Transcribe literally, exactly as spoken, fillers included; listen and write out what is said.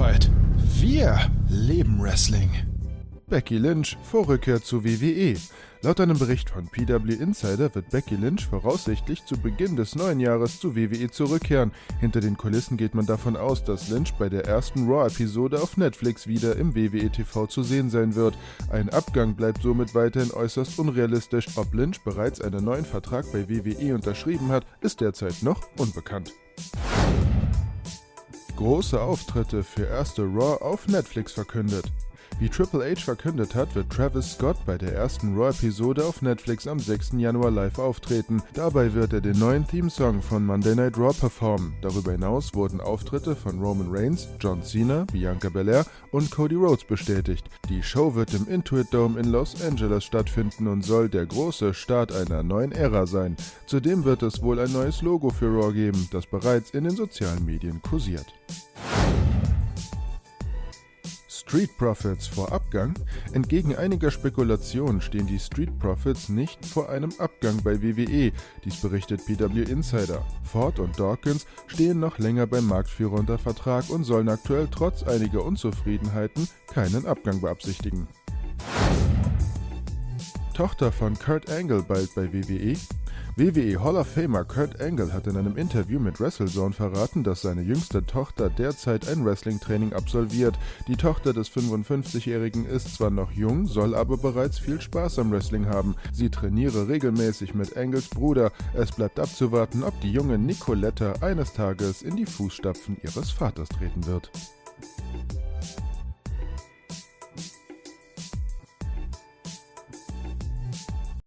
Fight. Wir leben Wrestling. Becky Lynch vor Rückkehr zu W W E. Laut einem Bericht von P W Insider wird Becky Lynch voraussichtlich zu Beginn des neuen Jahres zu W W E zurückkehren. Hinter den Kulissen geht man davon aus, dass Lynch bei der ersten Raw-Episode auf Netflix wieder im W W E T V zu sehen sein wird. Ein Abgang bleibt somit weiterhin äußerst unrealistisch. Ob Lynch bereits einen neuen Vertrag bei W W E unterschrieben hat, ist derzeit noch unbekannt. Große Auftritte für erste Raw auf Netflix verkündet. Wie Triple H verkündet hat, wird Travis Scott bei der ersten Raw-Episode auf Netflix am sechsten Januar live auftreten. Dabei wird er den neuen Theme-Song von Monday Night Raw performen. Darüber hinaus wurden Auftritte von Roman Reigns, John Cena, Bianca Belair und Cody Rhodes bestätigt. Die Show wird im Intuit Dome in Los Angeles stattfinden und soll der große Start einer neuen Ära sein. Zudem wird es wohl ein neues Logo für Raw geben, das bereits in den sozialen Medien kursiert. Street Profits vor Abgang? Entgegen einiger Spekulationen stehen die Street Profits nicht vor einem Abgang bei W W E, dies berichtet P W Insider. Ford und Dawkins stehen noch länger beim Marktführer unter Vertrag und sollen aktuell trotz einiger Unzufriedenheiten keinen Abgang beabsichtigen. Tochter von Kurt Angle bald bei W W E? W W E Hall of Famer Kurt Angle hat in einem Interview mit WrestleZone verraten, dass seine jüngste Tochter derzeit ein Wrestling-Training absolviert. Die Tochter des fünfundfünfzigjährigen ist zwar noch jung, soll aber bereits viel Spaß am Wrestling haben. Sie trainiere regelmäßig mit Angles Bruder. Es bleibt abzuwarten, ob die junge Nicoletta eines Tages in die Fußstapfen ihres Vaters treten wird.